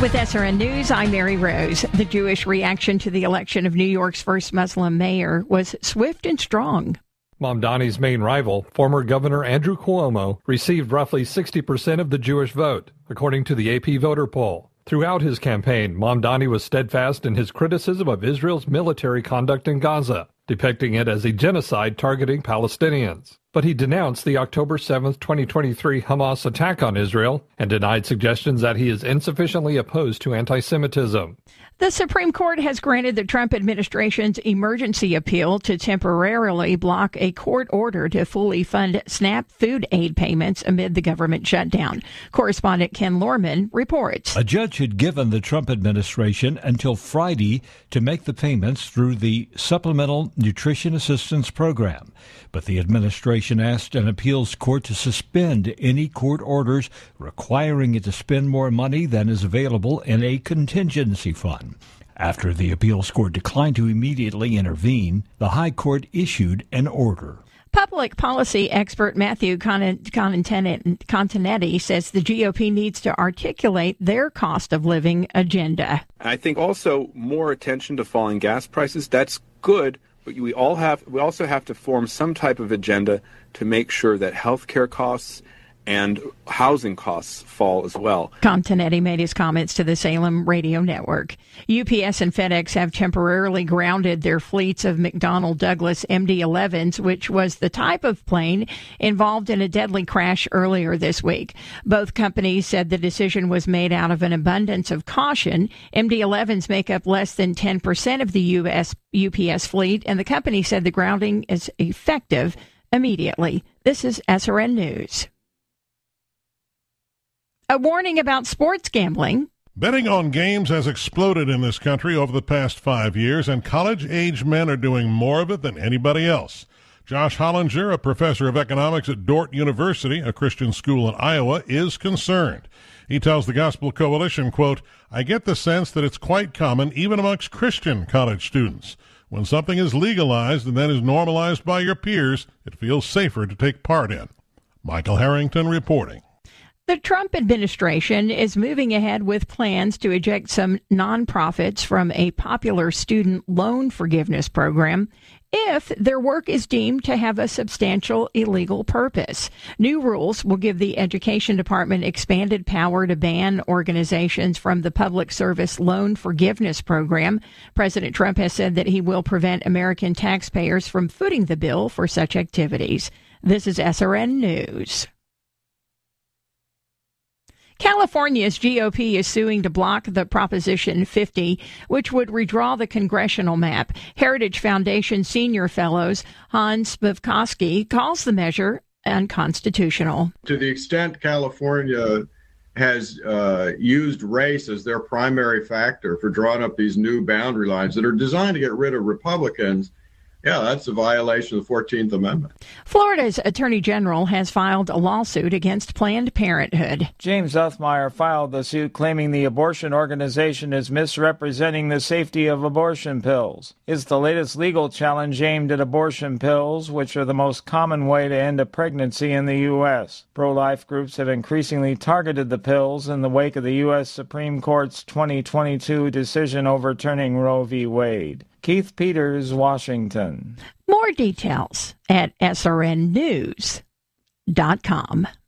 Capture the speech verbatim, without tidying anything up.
With S R N News, I'm Mary Rose. The Jewish reaction to the election of New York's first Muslim mayor was swift and strong. Mamdani's main rival, former Governor Andrew Cuomo, received roughly sixty percent of the Jewish vote, according to the A P voter poll. Throughout his campaign, Mamdani was steadfast in his criticism of Israel's military conduct in Gaza, depicting it as a genocide targeting Palestinians. But he denounced the October seventh, twenty twenty-three Hamas attack on Israel and denied suggestions that he is insufficiently opposed to anti-Semitism. The Supreme Court has granted the Trump administration's emergency appeal to temporarily block a court order to fully fund SNAP food aid payments amid the government shutdown. Correspondent Ken Lorman reports. A judge had given the Trump administration until Friday to make the payments through the Supplemental Nutrition Assistance Program, but the administration asked an appeals court to suspend any court orders requiring it to spend more money than is available in a contingency fund. After the appeals court declined to immediately intervene, the High Court issued an order. Public policy expert Matthew Continetti says the G O P needs to articulate their cost of living agenda. I think also more attention to falling gas prices. That's good, but we all have we also have to form some type of agenda to make sure that healthcare costs and housing costs fall as well. Continetti made his comments to the Salem Radio Network. U P S and FedEx have temporarily grounded their fleets of McDonnell Douglas M D elevens, which was the type of plane involved in a deadly crash earlier this week. Both companies said the decision was made out of an abundance of caution. M D elevens make up less than ten percent of the U S U P S fleet, and the company said the grounding is effective immediately. This is S R N News. A warning about sports gambling. Betting on games has exploded in this country over the past five years, and college-age men are doing more of it than anybody else. Josh Hollinger, a professor of economics at Dordt University, a Christian school in Iowa, is concerned. He tells the Gospel Coalition, quote, "I get the sense that it's quite common even amongst Christian college students. When something is legalized and then is normalized by your peers, it feels safer to take part in." Michael Harrington reporting. The Trump administration is moving ahead with plans to eject some nonprofits from a popular student loan forgiveness program if their work is deemed to have a substantial illegal purpose. New rules will give the Education Department expanded power to ban organizations from the Public Service Loan Forgiveness Program. President Trump has said that he will prevent American taxpayers from footing the bill for such activities. This is S R N News. California's G O P is suing to block the Proposition fifty, which would redraw the congressional map. Heritage Foundation senior fellows Hans Spivkovsky calls the measure unconstitutional. To the extent California has uh, used race as their primary factor for drawing up these new boundary lines that are designed to get rid of Republicans, yeah, that's a violation of the fourteenth Amendment. Florida's Attorney General has filed a lawsuit against Planned Parenthood. James Uthmeyer filed the suit claiming the abortion organization is misrepresenting the safety of abortion pills. It's the latest legal challenge aimed at abortion pills, which are the most common way to end a pregnancy in the U S. Pro-life groups have increasingly targeted the pills in the wake of the U S Supreme Court's twenty twenty-two decision overturning Roe v. Wade. Keith Peters, Washington. More details at S R N news dot com.